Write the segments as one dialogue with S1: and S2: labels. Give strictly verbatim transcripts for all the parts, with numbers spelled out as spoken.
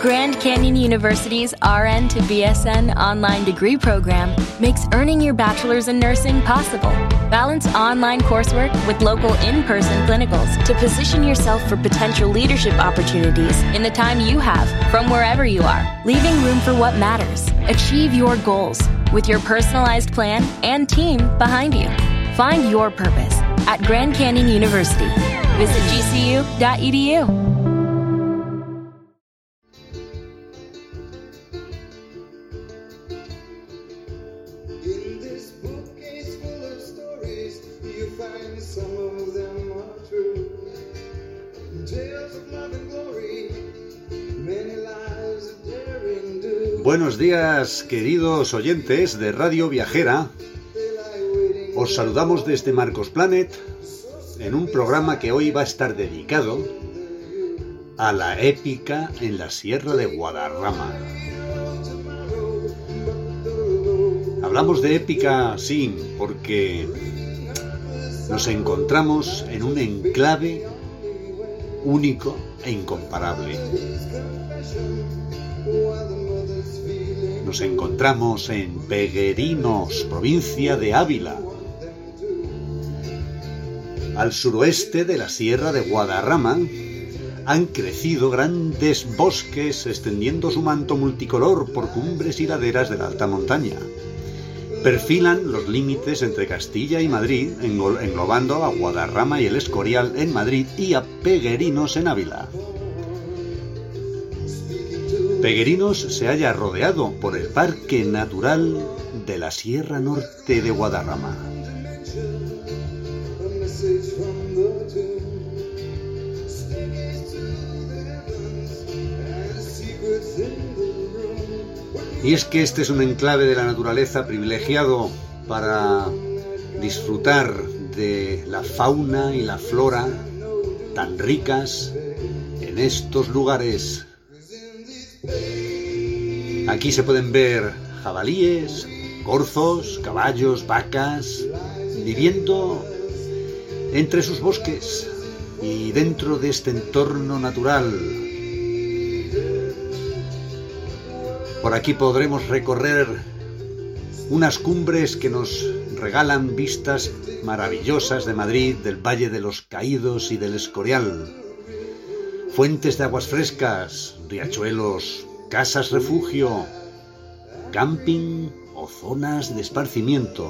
S1: Grand Canyon University's R N to B S N online degree program makes earning your bachelor's in nursing possible. Balance online coursework with local in-person clinicals to position yourself for potential leadership opportunities in the time you have from wherever you are, leaving room for what matters. Achieve your goals with your personalized plan and team behind you. Find your purpose at Grand Canyon University. Visit g c u dot e d u.
S2: Buenos días, queridos oyentes de Radio Viajera. Os saludamos desde Marcos Planet en un programa que hoy va a estar dedicado a la épica en la Sierra de Guadarrama. Hablamos de épica, sí, porque nos encontramos en un enclave único e incomparable. Nos encontramos en Peguerinos, provincia de Ávila, al suroeste de la Sierra de Guadarrama. Han crecido grandes bosques extendiendo su manto multicolor por cumbres y laderas de la alta montaña. Perfilan los límites entre Castilla y Madrid, englobando a Guadarrama y el Escorial en Madrid y a Peguerinos en Ávila. Peguerinos se halla rodeado por el Parque Natural de la Sierra Norte de Guadarrama. Y es que este es un enclave de la naturaleza privilegiado para disfrutar de la fauna y la flora tan ricas en estos lugares. Aquí se pueden ver jabalíes, corzos, caballos, vacas, viviendo entre sus bosques y dentro de este entorno natural. Por aquí podremos recorrer unas cumbres que nos regalan vistas maravillosas de Madrid, del Valle de los Caídos y del Escorial. Fuentes de aguas frescas, riachuelos, casas refugio, camping o zonas de esparcimiento.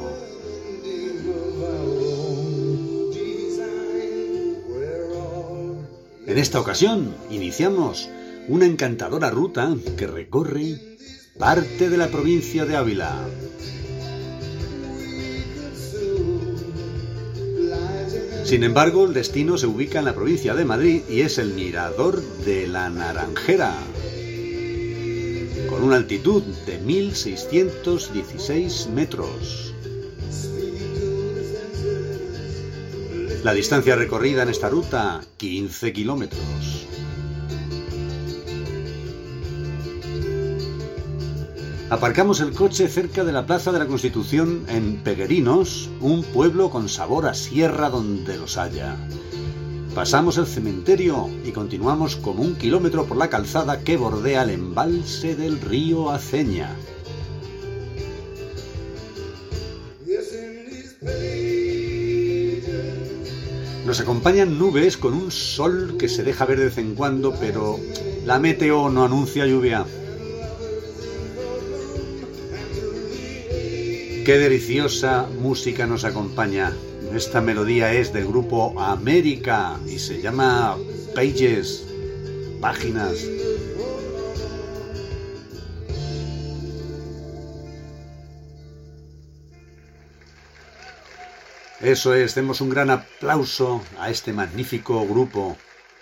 S2: En esta ocasión iniciamos una encantadora ruta que recorre parte de la provincia de Ávila. Sin embargo, el destino se ubica en la provincia de Madrid y es el Mirador de la Naranjera, con una altitud de mil seiscientos dieciséis metros. La distancia recorrida en esta ruta, quince kilómetros. Aparcamos el coche cerca de la Plaza de la Constitución en Peguerinos, un pueblo con sabor a sierra donde los haya. Pasamos el cementerio y continuamos como un kilómetro por la calzada que bordea el embalse del río Aceña. Nos acompañan nubes con un sol que se deja ver de vez en cuando, pero la meteo no anuncia lluvia. Qué deliciosa música nos acompaña. Esta melodía es del grupo América y se llama Pages, páginas. Eso es, demos un gran aplauso a este magnífico grupo.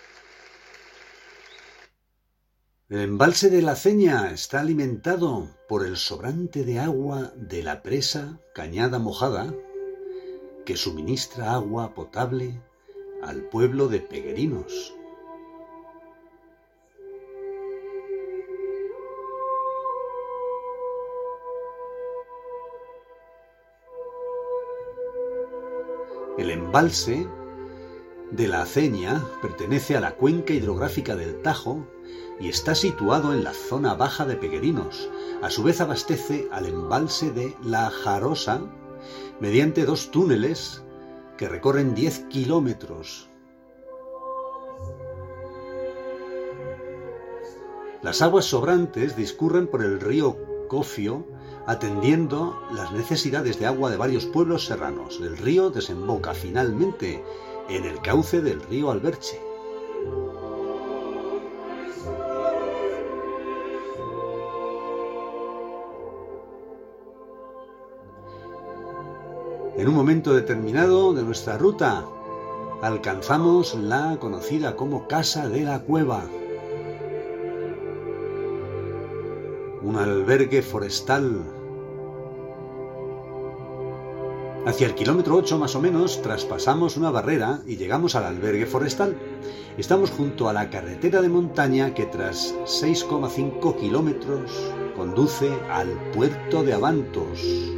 S2: El embalse de la Aceña está alimentado por el sobrante de agua de la presa Cañada Mojada, que suministra agua potable al pueblo de Peguerinos. El embalse de la Aceña pertenece a la cuenca hidrográfica del Tajo y está situado en la zona baja de Pequerinos. A su vez abastece al embalse de La Jarosa mediante dos túneles que recorren diez kilómetros. Las aguas sobrantes discurren por el río Cofio, atendiendo las necesidades de agua de varios pueblos serranos. El río desemboca finalmente en el cauce del río Alberche. En un momento determinado de nuestra ruta, alcanzamos la conocida como Casa de la Cueva, un albergue forestal. Hacia el kilómetro ocho más o menos traspasamos una barrera y llegamos al albergue forestal. Estamos junto a la carretera de montaña que tras seis coma cinco kilómetros conduce al puerto de Abantos.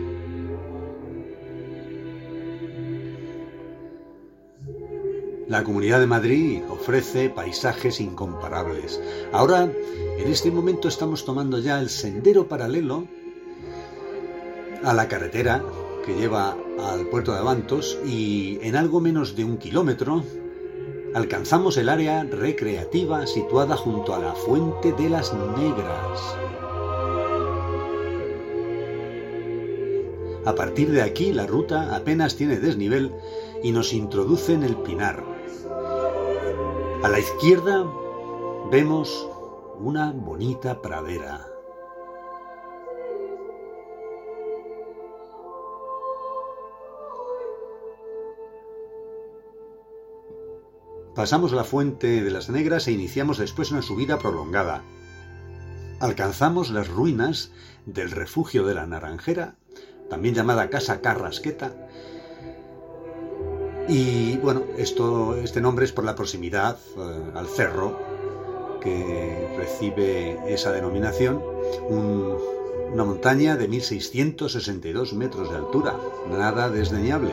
S2: La Comunidad de Madrid ofrece paisajes incomparables. Ahora, en este momento, estamos tomando ya el sendero paralelo a la carretera que lleva al puerto de Abantos y en algo menos de un kilómetro alcanzamos el área recreativa situada junto a la Fuente de las Negras. A partir de aquí, la ruta apenas tiene desnivel y nos introduce en el Pinar. A la izquierda vemos una bonita pradera. Pasamos la Fuente de las Negras e iniciamos después una subida prolongada. Alcanzamos las ruinas del refugio de la Naranjera, también llamada Casa Carrasqueta. Y bueno, esto, este nombre es por la proximidad eh, al cerro que recibe esa denominación, un, una montaña de mil seiscientos sesenta y dos metros de altura, nada desdeñable.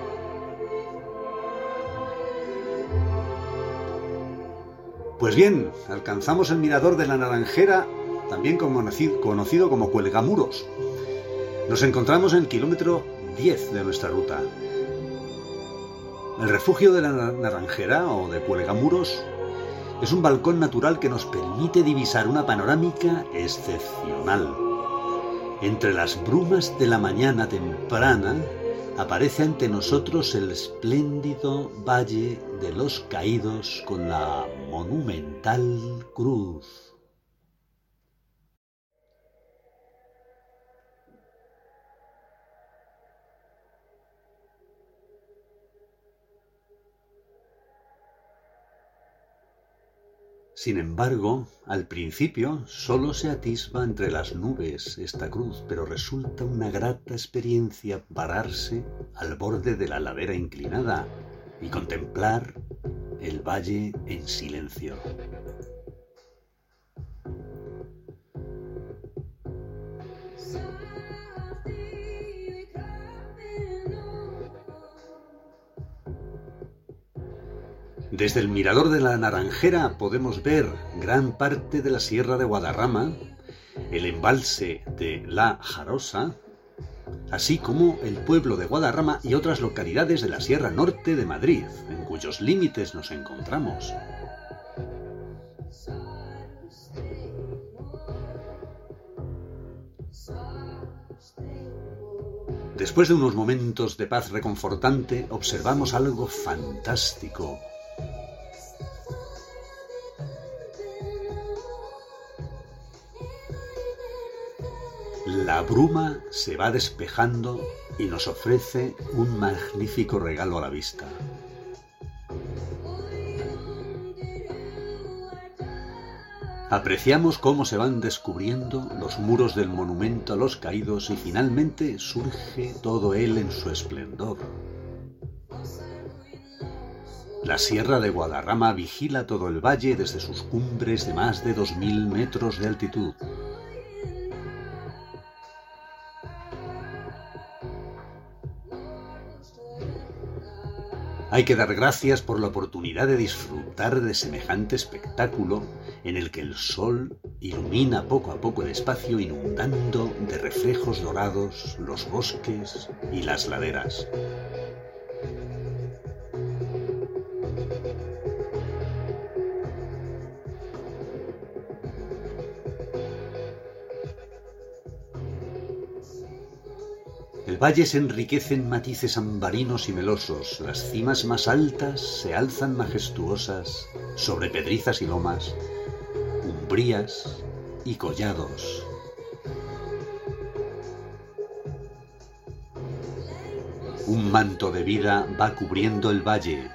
S2: Pues bien, alcanzamos el mirador de la Naranjera, también conocido, conocido como Cuelgamuros. Nos encontramos en el kilómetro diez de nuestra ruta. El refugio de la Naranjera o de Cuelgamuros es un balcón natural que nos permite divisar una panorámica excepcional. Entre las brumas de la mañana temprana aparece ante nosotros el espléndido Valle de los Caídos con la monumental cruz. Sin embargo, al principio solo se atisba entre las nubes esta cruz, pero resulta una grata experiencia pararse al borde de la ladera inclinada y contemplar el valle en silencio. Desde el mirador de la Naranjera podemos ver gran parte de la Sierra de Guadarrama, el embalse de La Jarosa, así como el pueblo de Guadarrama y otras localidades de la Sierra Norte de Madrid, en cuyos límites nos encontramos. Después de unos momentos de paz reconfortante, observamos algo fantástico. La bruma se va despejando y nos ofrece un magnífico regalo a la vista. Apreciamos cómo se van descubriendo los muros del monumento a los caídos y finalmente surge todo él en su esplendor. La Sierra de Guadarrama vigila todo el valle desde sus cumbres de más de dos mil metros de altitud. Hay que dar gracias por la oportunidad de disfrutar de semejante espectáculo en el que el sol ilumina poco a poco el espacio, inundando de reflejos dorados los bosques y las laderas. El valle se enriquece en matices ambarinos y melosos, las cimas más altas se alzan majestuosas sobre pedrizas y lomas, umbrías y collados. Un manto de vida va cubriendo el valle.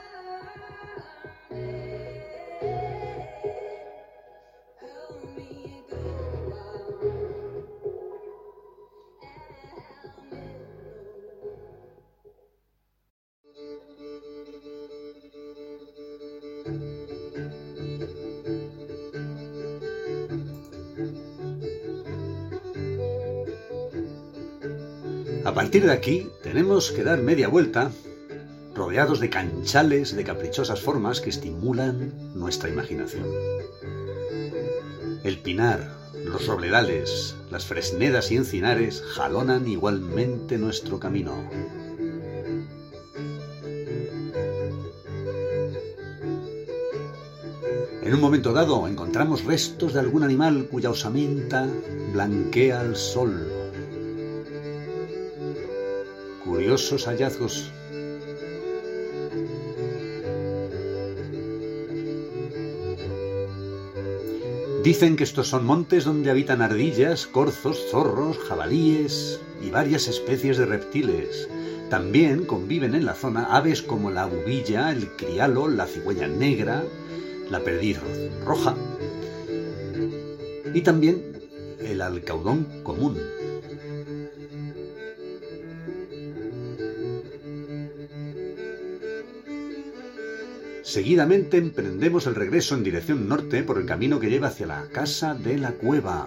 S2: A partir de aquí tenemos que dar media vuelta, rodeados de canchales de caprichosas formas que estimulan nuestra imaginación. El pinar, los robledales, las fresnedas y encinares jalonan igualmente nuestro camino. En un momento dado encontramos restos de algún animal cuya osamenta blanquea al sol. Curiosos hallazgos. Dicen que estos son montes donde habitan ardillas, corzos, zorros, jabalíes y varias especies de reptiles. También conviven en la zona aves como la bubilla, el crialo, la cigüeña negra, la perdiz roja y también el alcaudón común. Seguidamente emprendemos el regreso en dirección norte por el camino que lleva hacia la casa de la cueva.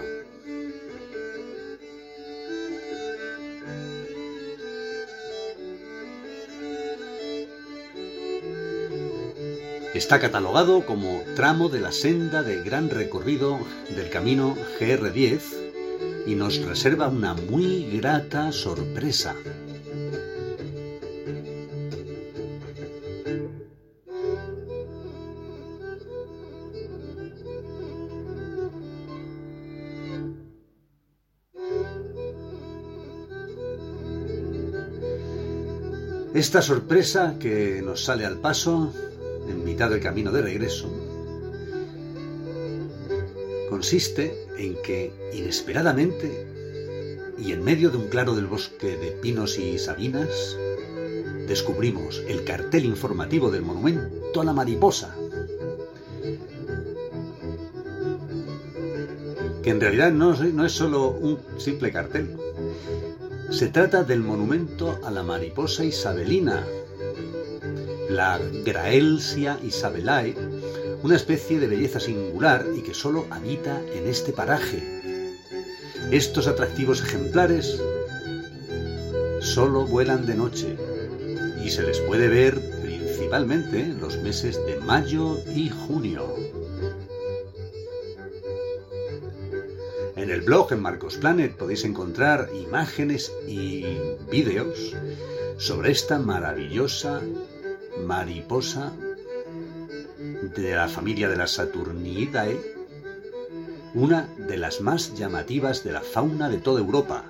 S2: Está catalogado como tramo de la senda de gran recorrido del camino G R diez y nos reserva una muy grata sorpresa. Esta sorpresa que nos sale al paso en mitad del camino de regreso consiste en que inesperadamente y en medio de un claro del bosque de pinos y sabinas descubrimos el cartel informativo del monumento a la mariposa, que en realidad no, no es solo un simple cartel. Se trata del monumento a la mariposa isabelina, la Graelsia isabellae, una especie de belleza singular y que solo habita en este paraje. Estos atractivos ejemplares solo vuelan de noche y se les puede ver principalmente en los meses de mayo y junio. En el blog en Marcos Planet podéis encontrar imágenes y vídeos sobre esta maravillosa mariposa de la familia de las Saturniidae, una de las más llamativas de la fauna de toda Europa.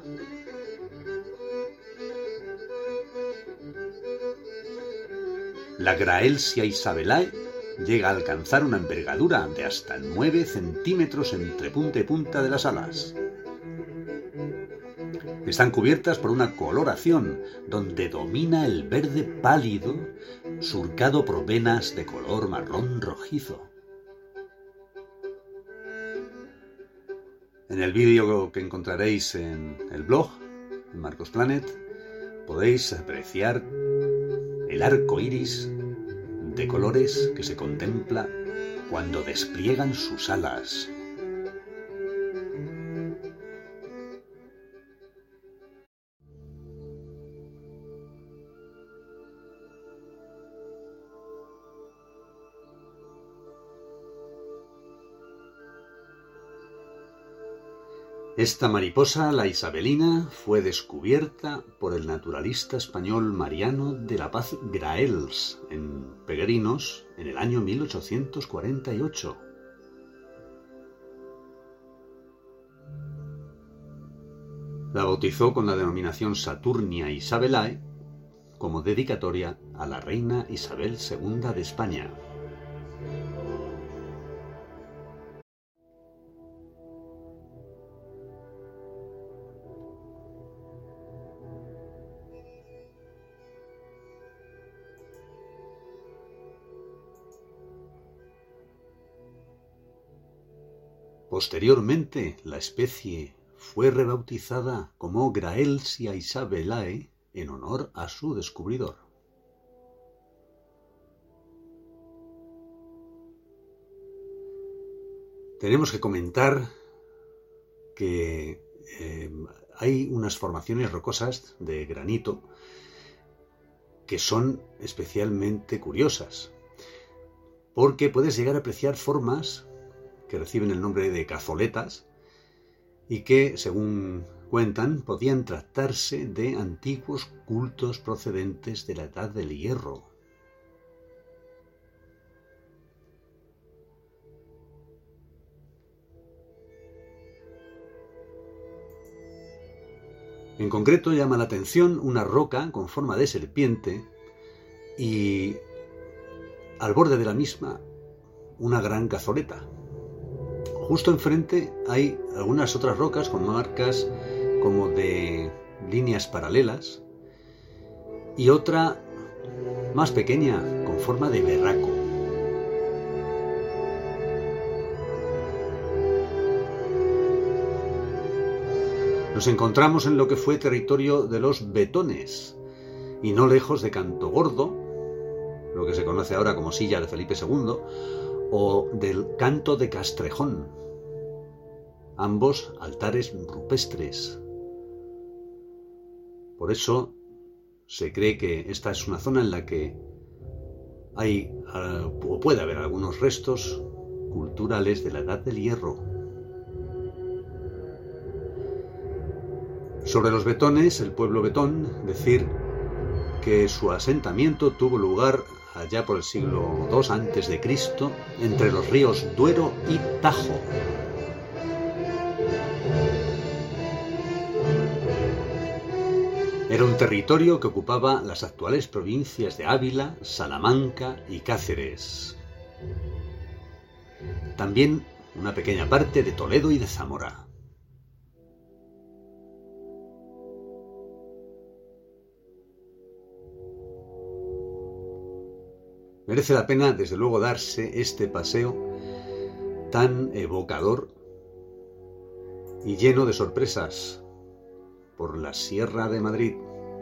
S2: La Graelsia isabellae llega a alcanzar una envergadura de hasta nueve centímetros entre punta y punta de las alas. Están cubiertas por una coloración donde domina el verde pálido, surcado por venas de color marrón rojizo. En el vídeo que encontraréis en el blog, en Marcos Planet, podéis apreciar el arco iris de colores que se contempla cuando despliegan sus alas. Esta mariposa, la isabelina, fue descubierta por el naturalista español Mariano de la Paz Graells en Peregrinos en el año mil ochocientos cuarenta y ocho. La bautizó con la denominación Saturnia Isabelae como dedicatoria a la reina Isabel segunda de España. Posteriormente, la especie fue rebautizada como Graellsia isabelae en honor a su descubridor. Tenemos que comentar que eh, hay unas formaciones rocosas de granito que son especialmente curiosas, porque puedes llegar a apreciar formas que reciben el nombre de cazoletas y que, según cuentan, podían tratarse de antiguos cultos procedentes de la Edad del Hierro. En concreto llama la atención una roca con forma de serpiente y al borde de la misma una gran cazoleta. Justo enfrente hay algunas otras rocas con marcas como de líneas paralelas y otra más pequeña con forma de berraco. Nos encontramos en lo que fue territorio de los Betones y no lejos de Cantogordo, lo que se conoce ahora como Silla de Felipe segundo, o del Canto de Castrejón, ambos altares rupestres. Por eso se cree que esta es una zona en la que hay o puede haber algunos restos culturales de la Edad del Hierro. Sobre los Betones, el pueblo Betón, decir que su asentamiento tuvo lugar allá por el siglo dos antes de Cristo, entre los ríos Duero y Tajo. Era un territorio que ocupaba las actuales provincias de Ávila, Salamanca y Cáceres. También una pequeña parte de Toledo y de Zamora. Merece la pena, desde luego, darse este paseo tan evocador y lleno de sorpresas por la Sierra de Madrid.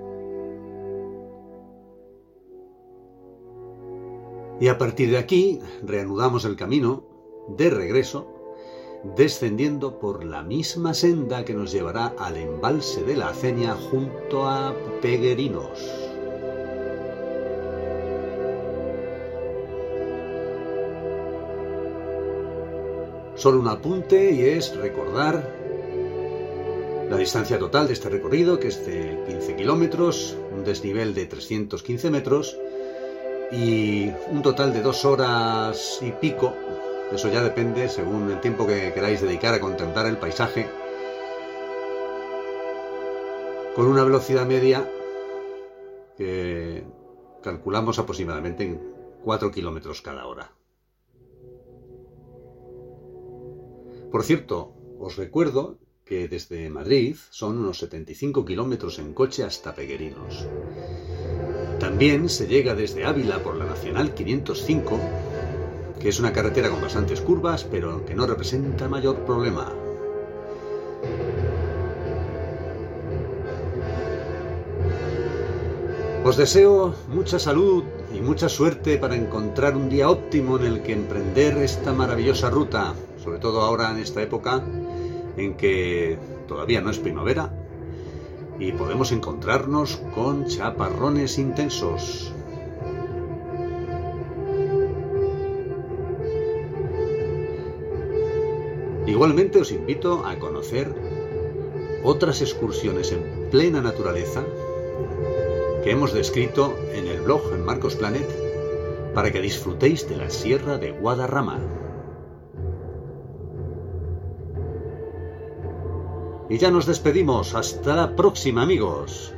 S2: Y a partir de aquí reanudamos el camino de regreso, descendiendo por la misma senda que nos llevará al embalse de la Aceña junto a Peregrinos. Solo un apunte y es recordar la distancia total de este recorrido, que es de quince kilómetros, un desnivel de trescientos quince metros y un total de dos horas y pico. Eso ya depende según el tiempo que queráis dedicar a contemplar el paisaje, con una velocidad media que calculamos aproximadamente en cuatro kilómetros cada hora. Por cierto, os recuerdo que desde Madrid son unos setenta y cinco kilómetros en coche hasta Peregrinos. También se llega desde Ávila por la Nacional quinientos cinco, que es una carretera con bastantes curvas, pero que no representa mayor problema. Os deseo mucha salud y mucha suerte para encontrar un día óptimo en el que emprender esta maravillosa ruta, sobre todo ahora en esta época en que todavía no es primavera y podemos encontrarnos con chaparrones intensos. Igualmente os invito a conocer otras excursiones en plena naturaleza que hemos descrito en el blog en Marcos Planet para que disfrutéis de la Sierra de Guadarrama. Y ya nos despedimos. Hasta la próxima, amigos.